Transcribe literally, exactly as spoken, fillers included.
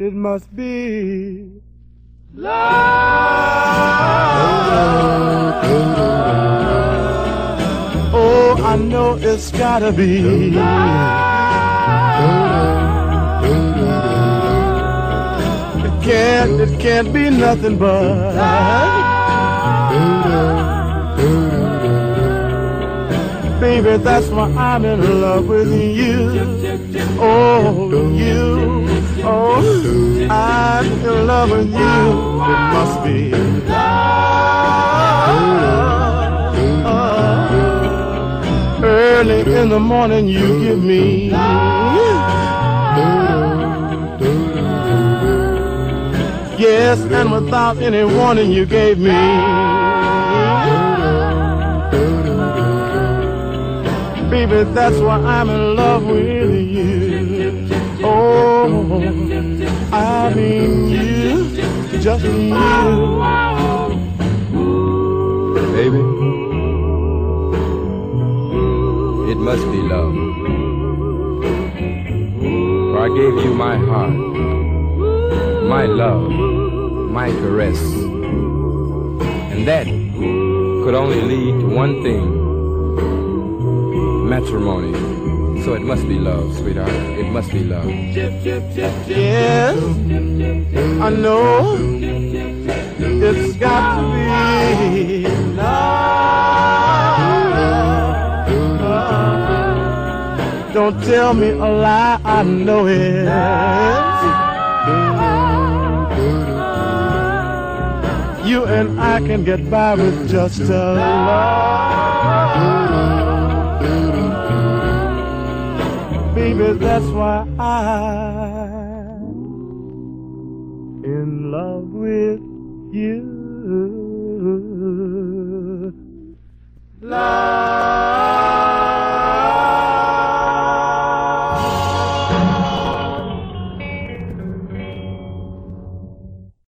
it must be love. Oh, I know it's gotta be love. It can't, it can't be nothing but love. Baby, that's why I'm in love with you. Oh, you. Oh, I'm in love with you. It must be love. Early in the morning you give me yes, and without any warning you gave me. Baby, that's why I'm in love with you. Oh, I mean you, just you. Baby, it must be love. For I gave you my heart, my love, my caress. And that could only lead to one thing. Matrimony. So it must be love, sweetheart. It must be love. Yes, I know it's got to be love. Don't tell me a lie, I know it. You and I can get by with just a love. Baby, that's why I'm in love with you.